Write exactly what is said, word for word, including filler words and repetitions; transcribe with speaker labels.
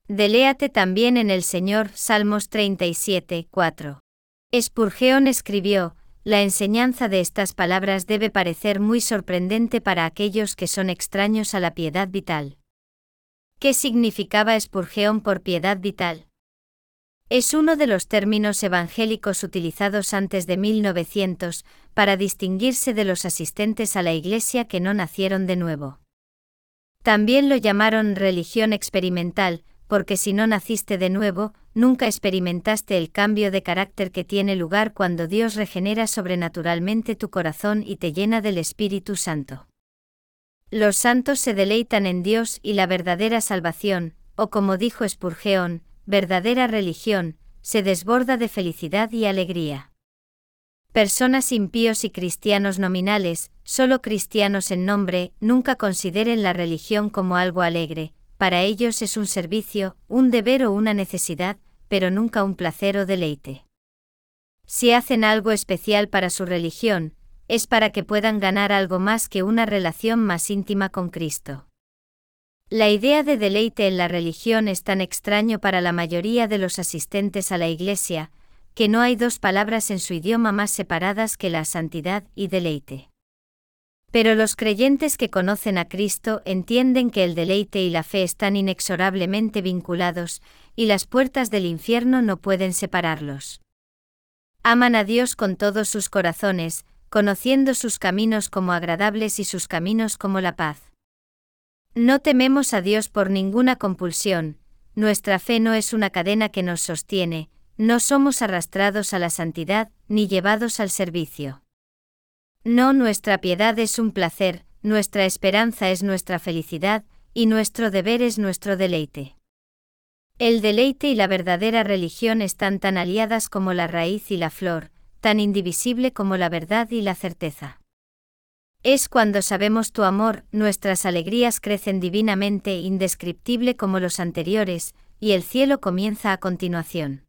Speaker 1: Deléate también en el Señor. Salmos treinta y siete, cuatro. Spurgeon escribió: la enseñanza de estas palabras debe parecer muy sorprendente para aquellos que son extraños a la piedad vital. ¿Qué significaba Spurgeon por piedad vital? Es uno de los términos evangélicos utilizados antes de mil novecientos, para distinguirse de los asistentes a la Iglesia que no nacieron de nuevo. También lo llamaron religión experimental, porque si no naciste de nuevo, nunca experimentaste el cambio de carácter que tiene lugar cuando Dios regenera sobrenaturalmente tu corazón y te llena del Espíritu Santo. Los santos se deleitan en Dios y la verdadera salvación, o como dijo Spurgeon, verdadera religión, se desborda de felicidad y alegría. Personas impíos y cristianos nominales, solo cristianos en nombre, nunca consideren la religión como algo alegre. Para ellos es un servicio, un deber o una necesidad, pero nunca un placer o deleite. Si hacen algo especial para su religión, es para que puedan ganar algo más que una relación más íntima con Cristo. La idea de deleite en la religión es tan extraño para la mayoría de los asistentes a la Iglesia, que no hay dos palabras en su idioma más separadas que la santidad y deleite. Pero los creyentes que conocen a Cristo entienden que el deleite y la fe están inexorablemente vinculados, y las puertas del infierno no pueden separarlos. Aman a Dios con todos sus corazones, conociendo sus caminos como agradables y sus caminos como la paz. No tememos a Dios por ninguna compulsión, nuestra fe no es una cadena que nos sostiene, no somos arrastrados a la santidad, ni llevados al servicio. No, nuestra piedad es un placer, nuestra esperanza es nuestra felicidad, y nuestro deber es nuestro deleite. El deleite y la verdadera religión están tan aliadas como la raíz y la flor, tan indivisible como la verdad y la certeza. Es cuando sabemos tu amor, nuestras alegrías crecen divinamente indescriptible como los anteriores, y el cielo comienza a continuación.